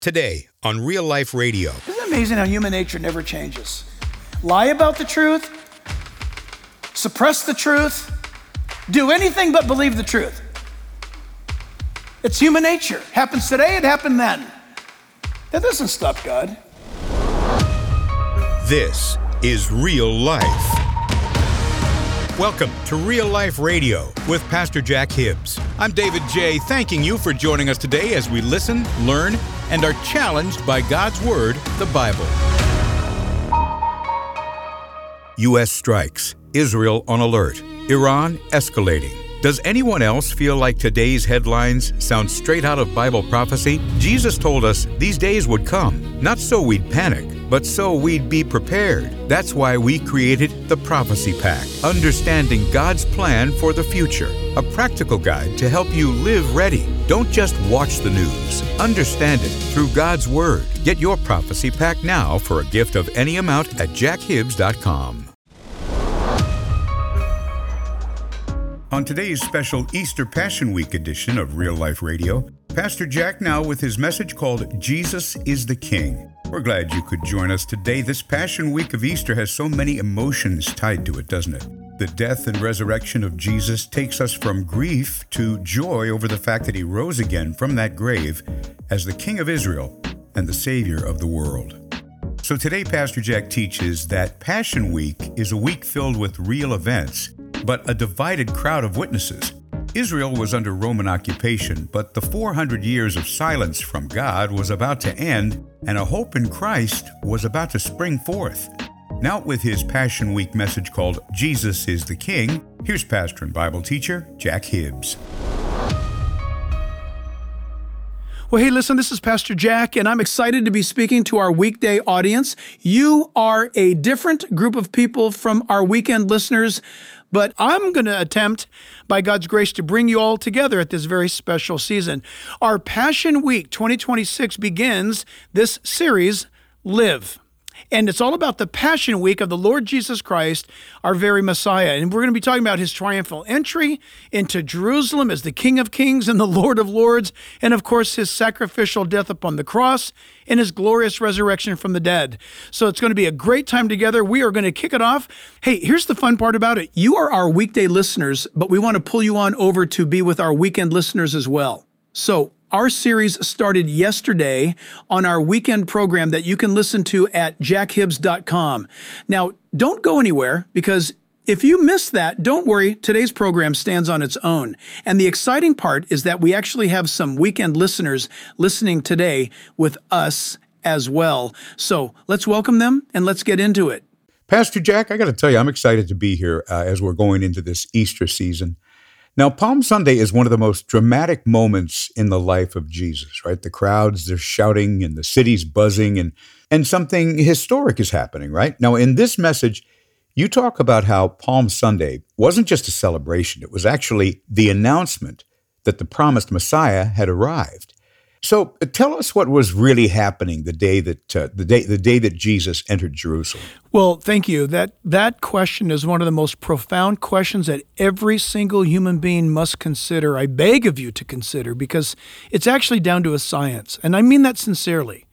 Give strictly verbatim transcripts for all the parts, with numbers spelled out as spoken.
Today on Real Life Radio. Isn't it amazing how human nature never changes? Lie about the truth, suppress the truth, do anything but believe the truth. It's human nature. Happens today, it happened then. That doesn't stop God. This is Real Life. Welcome to Real Life Radio with Pastor Jack Hibbs. I'm David J., thanking you for joining us today as we listen, learn, and are challenged by God's Word, the Bible. U S strikes. Israel on alert. Iran escalating. Does anyone else feel like today's headlines sound straight out of Bible prophecy? Jesus told us these days would come, not so we'd panic, but so we'd be prepared. That's why we created the Prophecy Pack, Understanding God's Plan for the Future, a practical guide to help you live ready. Don't just watch the news. Understand it through God's Word. Get your Prophecy Pack now for a gift of any amount at jack hibbs dot com. On today's special Easter Passion Week edition of Real Life Radio, Pastor Jack now with his message called Jesus is the King. We're glad you could join us today. This Passion Week of Easter has so many emotions tied to it, doesn't it? The death and resurrection of Jesus takes us from grief to joy over the fact that he rose again from that grave as the King of Israel and the Savior of the world. So today, Pastor Jack teaches that Passion Week is a week filled with real events, but a divided crowd of witnesses. Israel was under Roman occupation, but the four hundred years of silence from God was about to end, and a hope in Christ was about to spring forth. Now with his Passion Week message called Jesus is the King, here's pastor and Bible teacher Jack Hibbs. Well, hey, listen, this is Pastor Jack, and I'm excited to be speaking to our weekday audience. You are a different group of people from our weekend listeners, but I'm going to attempt, by God's grace, to bring you all together at this very special season. Our Passion Week twenty twenty-six begins this series, Live. And it's all about the Passion Week of the Lord Jesus Christ, our very Messiah. And we're going to be talking about his triumphal entry into Jerusalem as the King of Kings and the Lord of Lords, and of course his sacrificial death upon the cross and his glorious resurrection from the dead. So it's going to be a great time together. We are going to kick it off. Hey, here's the fun part about it. You are our weekday listeners, but we want to pull you on over to be with our weekend listeners as well. So our series started yesterday on our weekend program that you can listen to at jack hibbs dot com. Now, don't go anywhere, because if you missed that, don't worry, today's program stands on its own. And the exciting part is that we actually have some weekend listeners listening today with us as well. So let's welcome them and let's get into it. Pastor Jack, I got to tell you, I'm excited to be here uh, as we're going into this Easter season. Now, Palm Sunday is one of the most dramatic moments in the life of Jesus, right? The crowds, they're shouting and the city's buzzing, and, and something historic is happening, right? Now, in this message, you talk about how Palm Sunday wasn't just a celebration. It was actually the announcement that the promised Messiah had arrived. So uh, tell us what was really happening the day that uh, the day the day that Jesus entered Jerusalem. Well, thank you. That that question is one of the most profound questions that every single human being must consider. I beg of you to consider, because it's actually down to a science, and I mean that sincerely.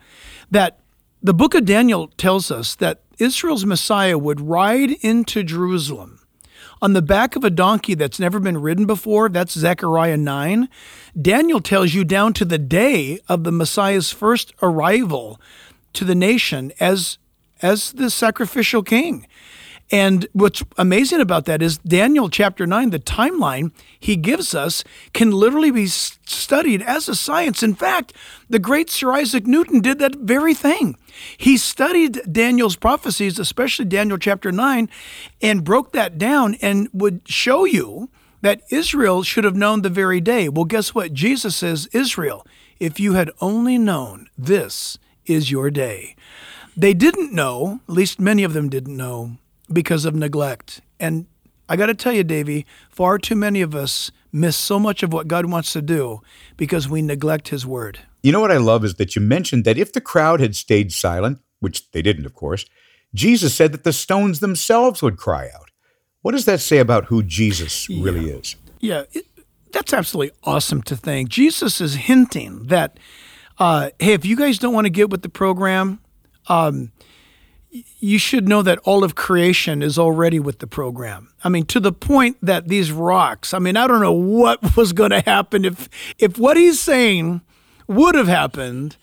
That the book of Daniel tells us that Israel's Messiah would ride into Jerusalem on the back of a donkey that's never been ridden before. That's Zechariah nine. Daniel tells you down to the day of the Messiah's first arrival to the nation as, as the sacrificial king. And what's amazing about that is Daniel chapter nine, the timeline he gives us can literally be studied as a science. In fact, the great Sir Isaac Newton did that very thing. He studied Daniel's prophecies, especially Daniel chapter nine, and broke that down and would show you that Israel should have known the very day. Well, guess what? Jesus says, Israel, if you had only known, this is your day. They didn't know, at least many of them didn't know, because of neglect. And I got to tell you, Davey, far too many of us miss so much of what God wants to do because we neglect his word. You know what I love is that you mentioned that if the crowd had stayed silent, which they didn't, of course, Jesus said that the stones themselves would cry out. What does that say about who Jesus really yeah. is? Yeah, it, that's absolutely awesome to think. Jesus is hinting that Uh, hey, if you guys don't want to get with the program, um, you should know that all of creation is already with the program. I mean, to the point that these rocks, I mean, I don't know what was going to happen if if what he's saying would have happened.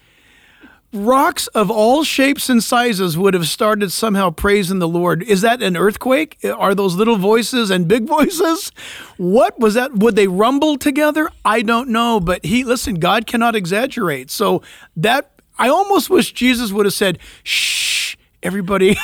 Rocks of all shapes and sizes would have started somehow praising the Lord. Is that an earthquake? Are those little voices and big voices? What was that? Would they rumble together? I don't know. But he, listen, God cannot exaggerate. So that, I almost wish Jesus would have said, shh, everybody,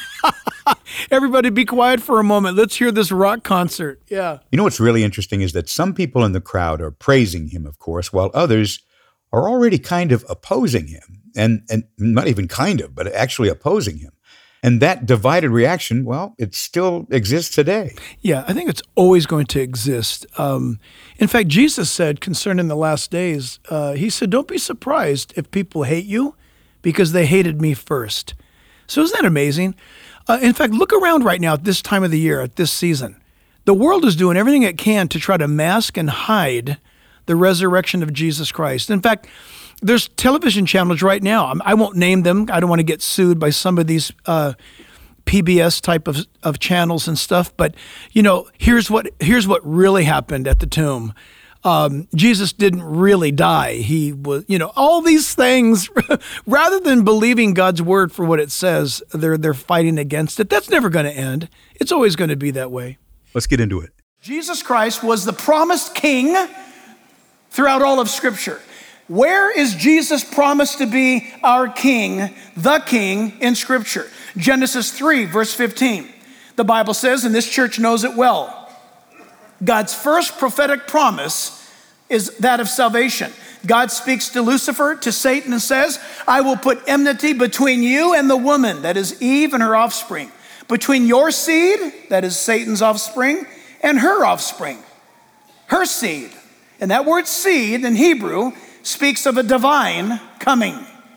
everybody be quiet for a moment. Let's hear this rock concert. Yeah. You know what's really interesting is that some people in the crowd are praising him, of course, while others are already kind of opposing him. And and not even kind of, but actually opposing him. And that divided reaction, well, it still exists today. Yeah, I think it's always going to exist. Um, in fact, Jesus said concerning the last days, uh, he said, don't be surprised if people hate you because they hated me first. So isn't that amazing? Uh, in fact, look around right now at this time of the year, at this season. The world is doing everything it can to try to mask and hide the resurrection of Jesus Christ. In fact, there's television channels right now. I won't name them. I don't want to get sued by some of these uh, P B S type of, of channels and stuff. But, you know, here's what here's what really happened at the tomb. Um, Jesus didn't really die. He was, you know, all these things. Rather than believing God's word for what it says, they're they're fighting against it. That's never going to end. It's always going to be that way. Let's get into it. Jesus Christ was the promised king throughout all of Scripture. Where is Jesus promised to be our king, the king in Scripture? Genesis three, verse fifteen. The Bible says, and this church knows it well, God's first prophetic promise is that of salvation. God speaks to Lucifer, to Satan, and says, I will put enmity between you and the woman, that is Eve and her offspring, between your seed, that is Satan's offspring, and her offspring, her seed. And that word seed in Hebrew speaks of a divine coming.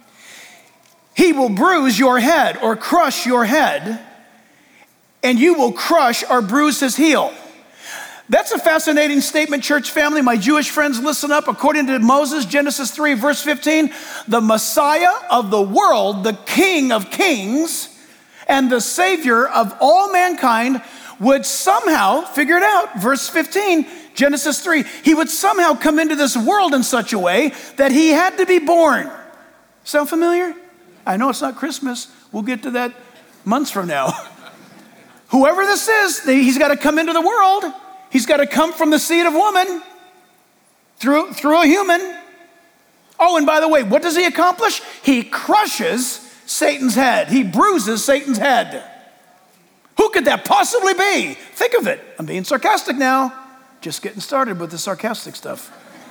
He will bruise your head or crush your head, and you will crush or bruise his heel. That's a fascinating statement, church family. My Jewish friends, listen up. According to Moses, Genesis three, verse fifteen, the Messiah of the world, the King of kings, and the Savior of all mankind would somehow, figure it out, verse fifteen, Genesis three, he would somehow come into this world in such a way that he had to be born. Sound familiar? I know it's not Christmas. We'll get to that months from now. Whoever this is, he's got to come into the world. He's got to come from the seed of woman through, through a human. Oh, and by the way, what does he accomplish? He crushes Satan's head. He bruises Satan's head. Who could that possibly be? Think of it. I'm being sarcastic now. Just getting started with the sarcastic stuff.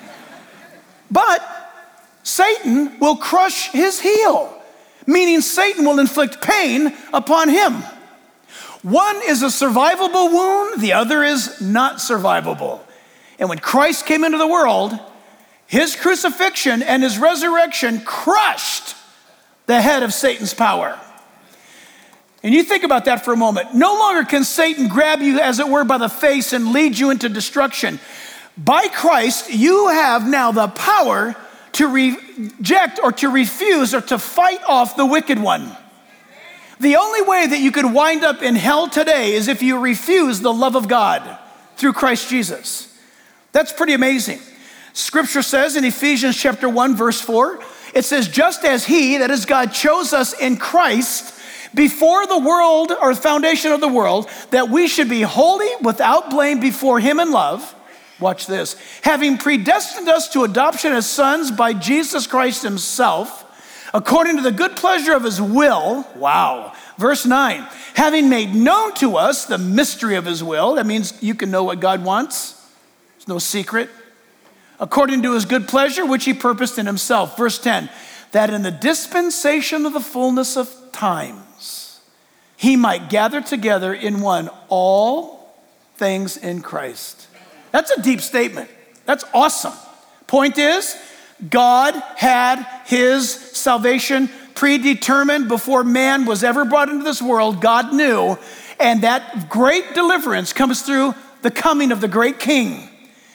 But Satan will crush his heel, meaning Satan will inflict pain upon him. One is a survivable wound, the other is not survivable. And when Christ came into the world, his crucifixion and his resurrection crushed the head of Satan's power. And you think about that for a moment. No longer can Satan grab you, as it were, by the face and lead you into destruction. By Christ, you have now the power to reject or to refuse or to fight off the wicked one. The only way that you could wind up in hell today is if you refuse the love of God through Christ Jesus. That's pretty amazing. Scripture says in Ephesians chapter one, verse four, it says, just as he, that is God, chose us in Christ before the world or foundation of the world, that we should be holy without blame before him in love. Watch this. Having predestined us to adoption as sons by Jesus Christ himself, according to the good pleasure of his will. Wow. Verse nine, having made known to us the mystery of his will. That means you can know what God wants. It's no secret. According to his good pleasure, which he purposed in himself. Verse ten, that in the dispensation of the fullness of times, he might gather together in one all things in Christ. That's a deep statement. That's awesome. Point is, God had his salvation predetermined before man was ever brought into this world. God knew, and that great deliverance comes through the coming of the great King.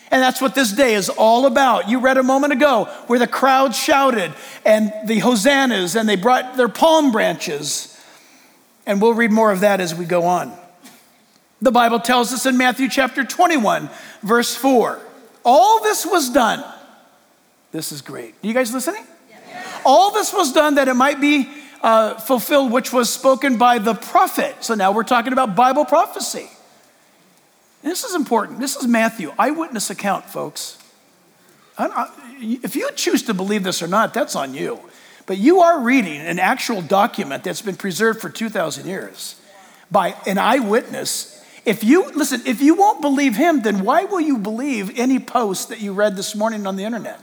And that's what this day is all about. You read a moment ago where the crowd shouted and the hosannas and they brought their palm branches. And we'll read more of that as we go on. The Bible tells us in Matthew chapter twenty-one, verse four, all this was done. This is great. Are you guys listening? Yeah. All this was done that it might be uh, fulfilled, which was spoken by the prophet. So now we're talking about Bible prophecy. And this is important. This is Matthew, eyewitness account, folks. I, I, if you choose to believe this or not, that's on you. But you are reading an actual document that's been preserved for two thousand years by an eyewitness. If you, listen, if you won't believe him, then why will you believe any post that you read this morning on the internet?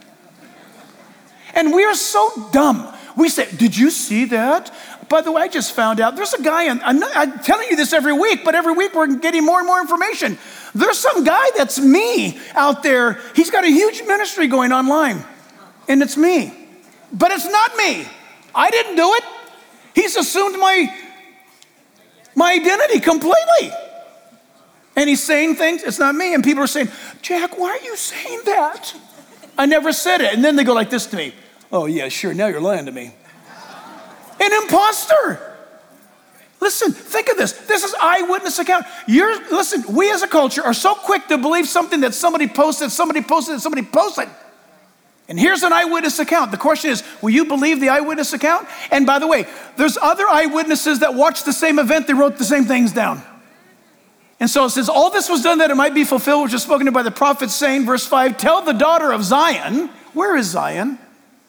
And we are so dumb. We say, did you see that? By the way, I just found out there's a guy, on, I'm, not, I'm telling you this every week, but every week we're getting more and more information. There's some guy that's me out there. He's got a huge ministry going online, and it's me. But it's not me. I didn't do it. He's assumed my, my identity completely. And he's saying things, it's not me. And people are saying, Jack, why are you saying that? I never said it. And then they go like this to me. Oh, yeah, sure, now you're lying to me. An imposter. Listen, think of this. This is eyewitness account. You're, listen, we as a culture are so quick to believe something that somebody posted, somebody posted, somebody posted. And here's an eyewitness account. The question is, will you believe the eyewitness account? And by the way, there's other eyewitnesses that watched the same event. They wrote the same things down. And so it says, all this was done that it might be fulfilled, which is spoken of by the prophet, saying, verse five, tell the daughter of Zion, where is Zion?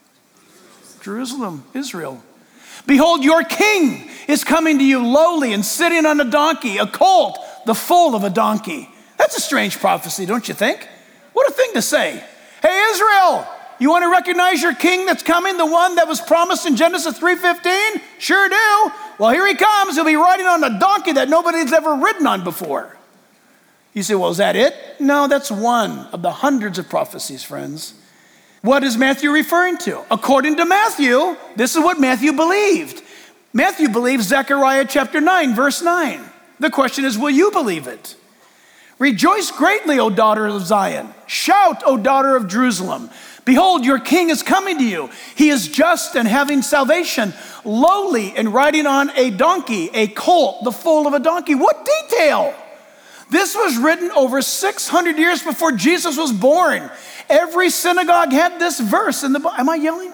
Jerusalem, Israel. Behold, your king is coming to you lowly and sitting on a donkey, a colt, the foal of a donkey. That's a strange prophecy, don't you think? What a thing to say. Hey, Israel, you want to recognize your king that's coming, the one that was promised in Genesis three fifteen? Sure do. Well, here he comes. He'll be riding on a donkey that nobody's ever ridden on before. You say, well, is that it? No, that's one of the hundreds of prophecies, friends. What is Matthew referring to? According to Matthew, this is what Matthew believed. Matthew believes Zechariah chapter nine, verse nine. The question is, will you believe it? Rejoice greatly, O daughter of Zion. Shout, O daughter of Jerusalem. Behold, your king is coming to you. He is just and having salvation, lowly and riding on a donkey, a colt, the foal of a donkey. What detail? This was written over six hundred years before Jesus was born. Every synagogue had this verse in the Bible. Am I yelling?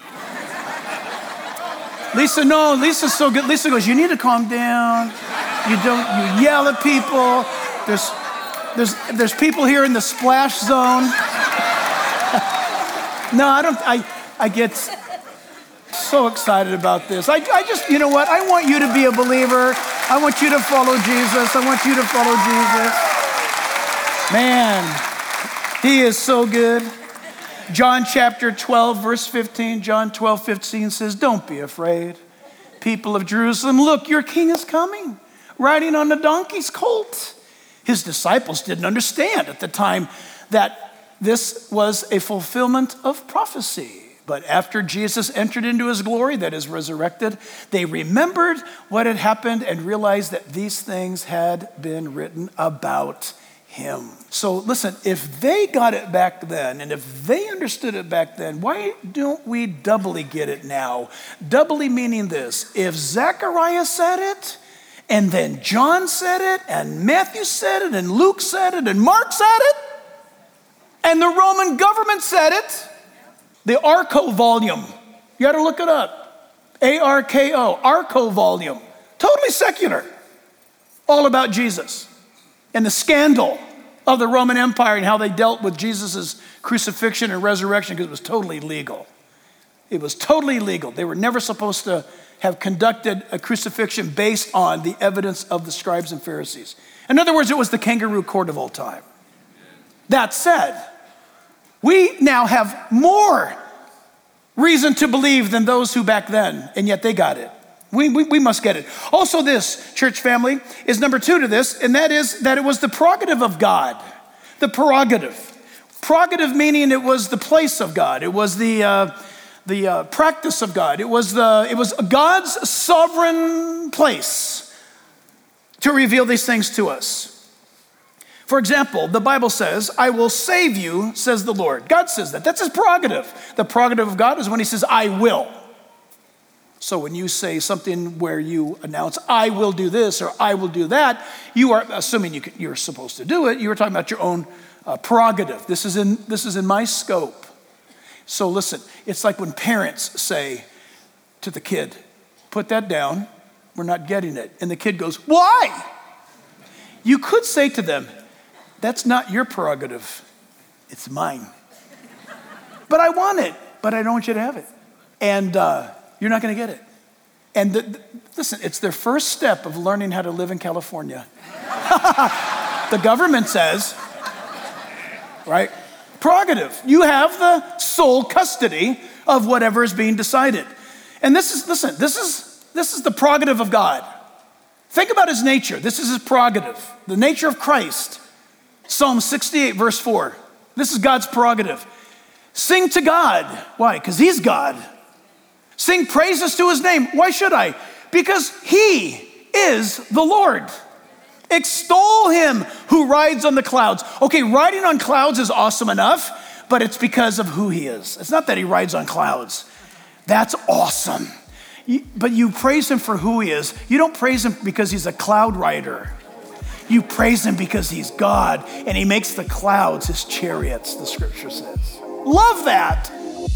Lisa, no, Lisa's so good. Lisa goes, you need to calm down. You don't, you yell at people. There's, there's, there's people here in the splash zone. No, I don't, I, I get so excited about this. I, I just, you know what? I want you to be a believer. I want you to follow Jesus. I want you to follow Jesus. Man, he is so good. John chapter twelve, verse fifteen, John twelve, fifteen says, don't be afraid, people of Jerusalem. Look, your king is coming, riding on a donkey's colt. His disciples didn't understand at the time that this was a fulfillment of prophecy. But after Jesus entered into his glory, that is resurrected, they remembered what had happened and realized that these things had been written about him. So listen, if they got it back then, and if they understood it back then, why don't we doubly get it now? Doubly meaning this: if Zechariah said it, and then John said it, and Matthew said it, and Luke said it, and Mark said it, and the Roman government said it, the Arco volume, you got to look it up, A R K O, Arco volume, totally secular, all about Jesus and the scandal of the Roman Empire and how they dealt with Jesus' crucifixion and resurrection, because it was totally legal. It was totally legal. They were never supposed to have conducted a crucifixion based on the evidence of the scribes and Pharisees. In other words, it was the kangaroo court of all time. That said, we now have more reason to believe than those who back then, and yet they got it. We, we, we must get it. Also, this, church family, is number two to this, and that is that it was the prerogative of God. The prerogative. Prerogative meaning it was the place of God. It was the uh, the uh, practice of God. It was the it was God's sovereign place to reveal these things to us. For example, the Bible says, I will save you, says the Lord. God says that. That's his prerogative. The prerogative of God is when he says, I will. So when you say something where you announce, I will do this or I will do that, you are assuming you can, you're supposed to do it. You are talking about your own uh, prerogative. This is in this is in my scope. So listen, it's like when parents say to the kid, put that down, we're not getting it. And the kid goes, why? You could say to them, that's not your prerogative, it's mine. But I want it, but I don't want you to have it. And uh, you're not gonna get it. And the, the, listen, it's their first step of learning how to live in California. The government says, right? Prerogative. You have the sole custody of whatever is being decided. And this is, listen, this is, this is the prerogative of God. Think about his nature. This is his prerogative. The nature of Christ. Psalm sixty-eight, verse four. This is God's prerogative. Sing to God. Why? Because he's God. Sing praises to his name. Why should I? Because he is the Lord. Extol him who rides on the clouds. Okay, riding on clouds is awesome enough, but it's because of who he is. It's not that he rides on clouds. That's awesome. But you praise him for who he is. You don't praise him because he's a cloud rider. You praise him because he's God, and he makes the clouds his chariots, the scripture says. Love that.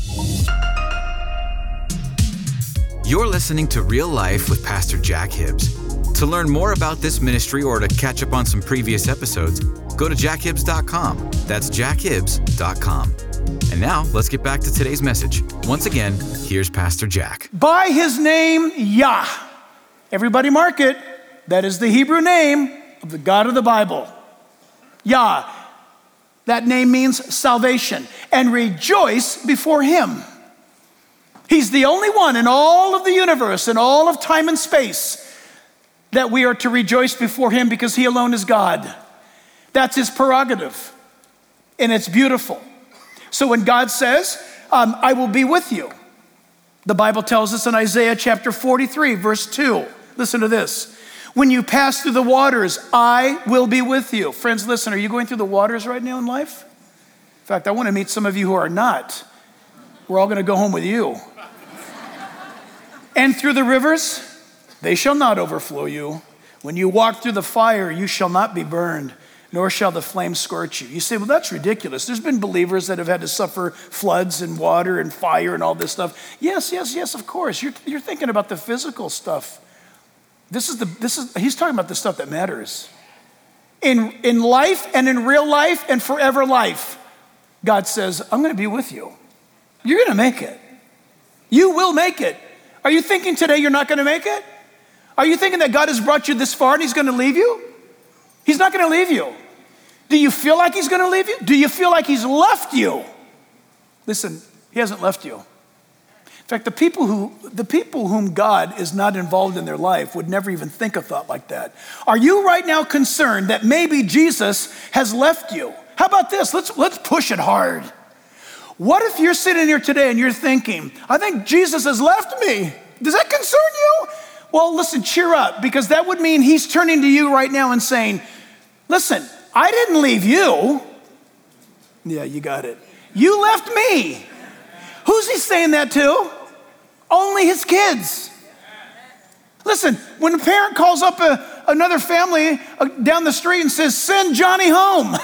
You're listening to Real Life with Pastor Jack Hibbs. To learn more about this ministry or to catch up on some previous episodes, go to jack hibbs dot com. That's jack hibbs dot com. And now, let's get back to today's message. Once again, here's Pastor Jack. By his name, Yah. Everybody mark it. That is the Hebrew name of the God of the Bible. Yah. That name means salvation. And rejoice before him. He's the only one in all of the universe, in all of time and space, that we are to rejoice before him because he alone is God. That's his prerogative. And it's beautiful. So when God says, um, I will be with you, the Bible tells us in Isaiah chapter forty-three, verse two, listen to this. When you pass through the waters, I will be with you. Friends, listen, are you going through the waters right now in life? In fact, I want to meet some of you who are not. We're all going to go home with you. And through the rivers, they shall not overflow you. When you walk through the fire, you shall not be burned, nor shall the flame scorch you. You say, well, that's ridiculous. There's been believers that have had to suffer floods and water and fire and all this stuff. Yes, yes, yes, of course. You're, you're thinking about the physical stuff. This is the, this is, he's talking about the stuff that matters. In, in life and in real life and forever life, God says, I'm going to be with you. You're going to make it. You will make it. Are you thinking today you're not going to make it? Are you thinking that God has brought you this far and he's going to leave you? He's not going to leave you. Do you feel like he's going to leave you? Do you feel like he's left you? Listen, he hasn't left you. In fact, the people who the people whom God is not involved in their life would never even think a thought like that. Are you right now concerned that maybe Jesus has left you? How about this? Let's let's push it hard. What if you're sitting here today and you're thinking, I think Jesus has left me. Does that concern you? Well, listen, cheer up, because that would mean he's turning to you right now and saying, listen, I didn't leave you. Yeah, you got it. You left me. Who's he saying that to? Only his kids. Listen, when a parent calls up a, another family uh, down the street and says, send Johnny home,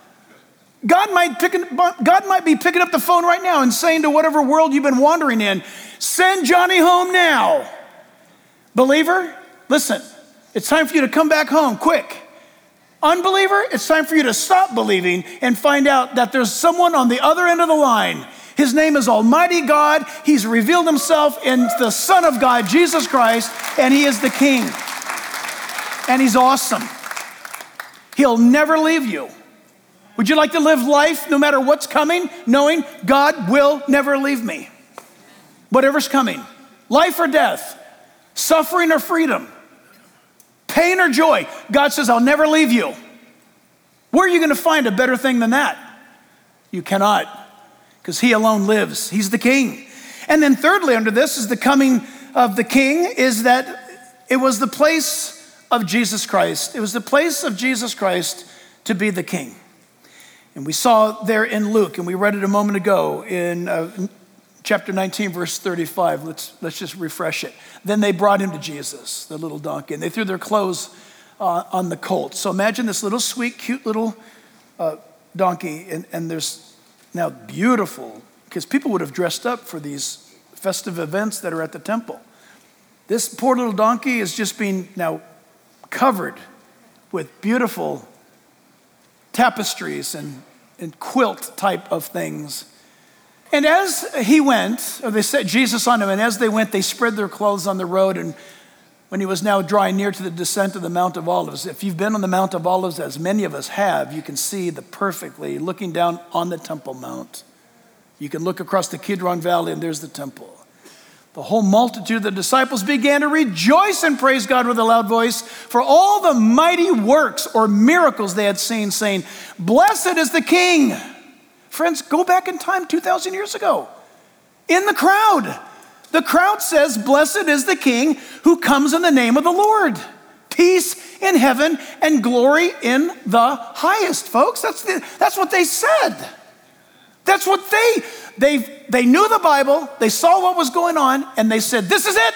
God might, pick, God might be picking up the phone right now and saying to whatever world you've been wandering in, send Johnny home now. Believer, listen, it's time for you to come back home quick. Unbeliever, it's time for you to stop believing and find out that there's someone on the other end of the line. His name is Almighty God. He's revealed himself in the Son of God, Jesus Christ, and he is the King. And he's awesome. He'll never leave you. Would you like to live life no matter what's coming, knowing God will never leave me? Whatever's coming, life or death, suffering or freedom, pain or joy, God says, I'll never leave you. Where are you going to find a better thing than that? You cannot, because he alone lives. He's the King. And then thirdly, under this is the coming of the King, is that it was the place of Jesus Christ. It was the place of Jesus Christ to be the king. And we saw there in Luke, and we read it a moment ago in uh, chapter nineteen, verse thirty-five. Let's, let's just refresh it. Then they brought him to Jesus, the little donkey, and they threw their clothes uh, on the colt. So imagine this little sweet, cute little uh, donkey, and, and there's now beautiful, because people would have dressed up for these festive events that are at the temple. This poor little donkey is just being now covered with beautiful tapestries and, and quilt type of things. And as he went, or they set Jesus on him, and as they went, they spread their clothes on the road. And when he was now drawing near to the descent of the Mount of Olives, if you've been on the Mount of Olives, as many of us have, you can see the perfectly, looking down on the Temple Mount. You can look across the Kidron Valley, and there's the temple. The whole multitude of the disciples began to rejoice and praise God with a loud voice for all the mighty works or miracles they had seen, saying, "Blessed is the King." Friends, go back in time two thousand years ago. In the crowd, the crowd says, "Blessed is the King who comes in the name of the Lord. Peace in heaven and glory in the highest." Folks, that's, the, that's what they said. That's what they, they, they knew the Bible, they saw what was going on, and they said, "This is it.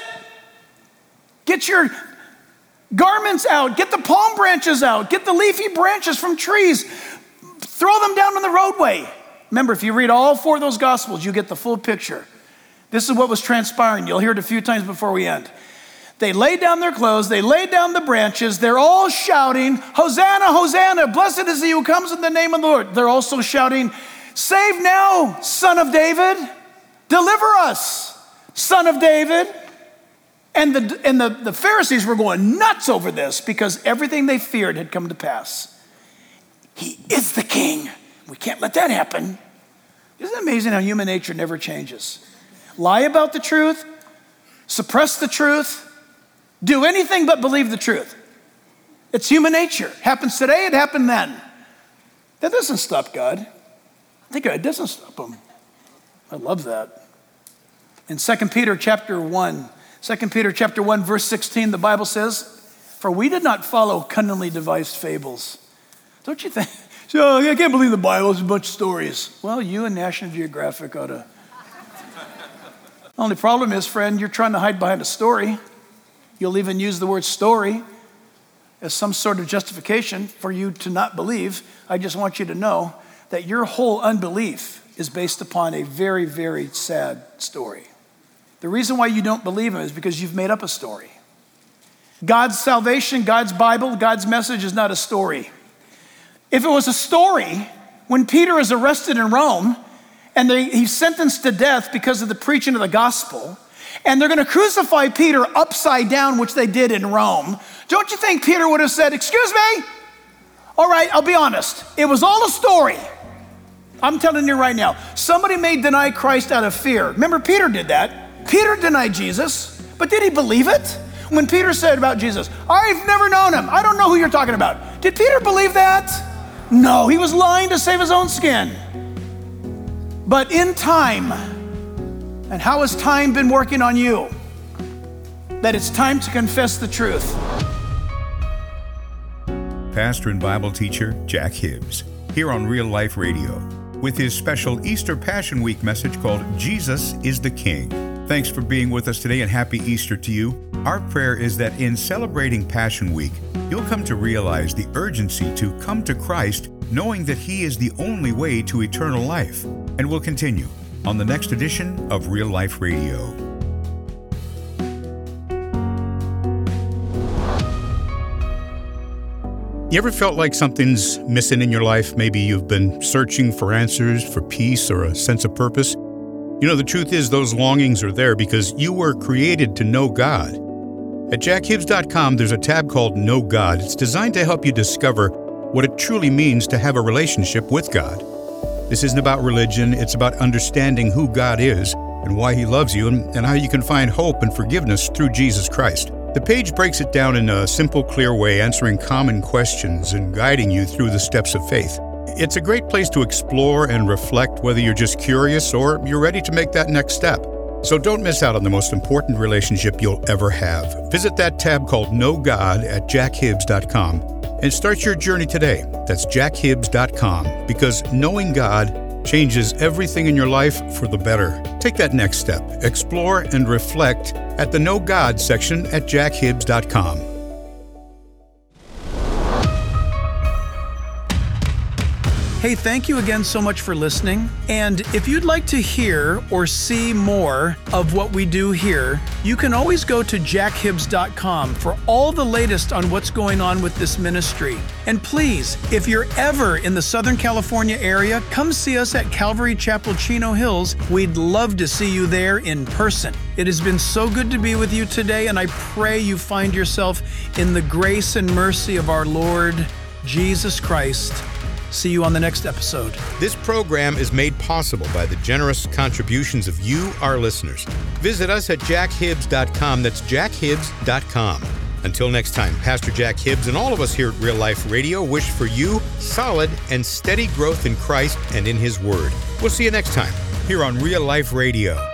Get your garments out, get the palm branches out, get the leafy branches from trees, throw them down on the roadway." Remember, if you read all four of those Gospels, you get the full picture. This is what was transpiring. You'll hear it a few times before we end. They laid down their clothes, they laid down the branches, they're all shouting, "Hosanna, Hosanna, blessed is he who comes in the name of the Lord." They're also shouting, "Save now, Son of David. Deliver us, Son of David." And the, and the, the Pharisees were going nuts over this because everything they feared had come to pass. He is the king. We can't let that happen. Isn't it amazing how human nature never changes? Lie about the truth, suppress the truth, do anything but believe the truth. It's human nature. It happens today, it happened then. That doesn't stop God. I think it doesn't stop him. I love that. In Second Peter chapter one, Second Peter chapter one, verse sixteen, the Bible says, "For we did not follow cunningly devised fables." Don't you think? So, I can't believe the Bible is a bunch of stories. Well, you and National Geographic ought to. Only problem is, friend, you're trying to hide behind a story. You'll even use the word story as some sort of justification for you to not believe. I just want you to know that your whole unbelief is based upon a very, very sad story. The reason why you don't believe him is because you've made up a story. God's salvation, God's Bible, God's message is not a story. If it was a story, when Peter is arrested in Rome and they, he's sentenced to death because of the preaching of the gospel, and they're going to crucify Peter upside down, which they did in Rome, don't you think Peter would have said, "Excuse me? All right, I'll be honest. It was all a story." I'm telling you right now, somebody may deny Christ out of fear. Remember, Peter did that. Peter denied Jesus, but did he believe it? When Peter said about Jesus, "I've never known him. I don't know who you're talking about." Did Peter believe that? No, he was lying to save his own skin. But in time, and how has time been working on you? That it's time to confess the truth. Pastor and Bible teacher Jack Hibbs, here on Real Life Radio, with his special Easter Passion Week message called "Jesus is the King." Thanks for being with us today, and happy Easter to you. Our prayer is that in celebrating Passion Week, you'll come to realize the urgency to come to Christ, knowing that he is the only way to eternal life. And we'll continue on the next edition of Real Life Radio. You ever felt like something's missing in your life? Maybe you've been searching for answers, for peace, or a sense of purpose. You know, the truth is those longings are there because you were created to know God. At jack hibbs dot com, there's a tab called Know God. It's designed to help you discover what it truly means to have a relationship with God. This isn't about religion. It's about understanding who God is and why he loves you, and, and how you can find hope and forgiveness through Jesus Christ. The page breaks it down in a simple, clear way, answering common questions and guiding you through the steps of faith. It's a great place to explore and reflect, whether you're just curious or you're ready to make that next step. So don't miss out on the most important relationship you'll ever have. Visit that tab called Know God at jack hibbs dot com and start your journey today. That's jack hibbs dot com, because knowing God changes everything in your life for the better. Take that next step. Explore and reflect at the Know God section at jack hibbs dot com. Hey, thank you again so much for listening. And if you'd like to hear or see more of what we do here, you can always go to jack hibbs dot com for all the latest on what's going on with this ministry. And please, if you're ever in the Southern California area, come see us at Calvary Chapel, Chino Hills. We'd love to see you there in person. It has been so good to be with you today, and I pray you find yourself in the grace and mercy of our Lord Jesus Christ. See you on the next episode. This program is made possible by the generous contributions of you, our listeners. Visit us at jack hibbs dot com. That's jack hibbs dot com. Until next time, Pastor Jack Hibbs and all of us here at Real Life Radio wish for you solid and steady growth in Christ and in His Word. We'll see you next time here on Real Life Radio.